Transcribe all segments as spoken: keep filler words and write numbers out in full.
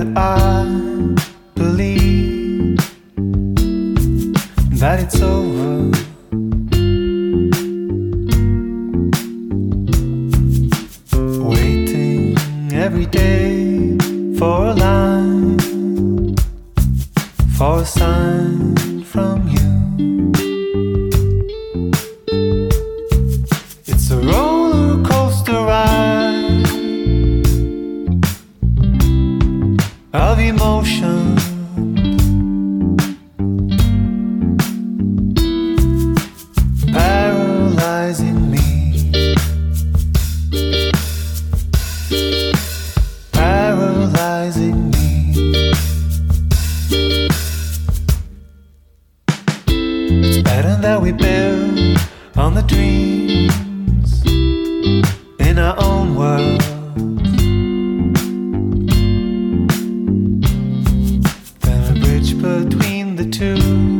that I believe that it's over. Waiting every day for a line, for a sign from you. It's a roller coaster ride of emotion, paralyzing me, paralyzing me. It's better that we build on the dreams in our own world than a bridge between the two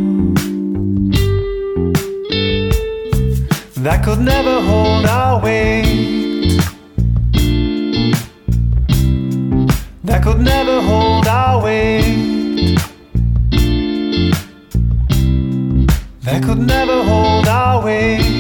that could never hold our weight, that could never hold our weight, that could never hold our weight.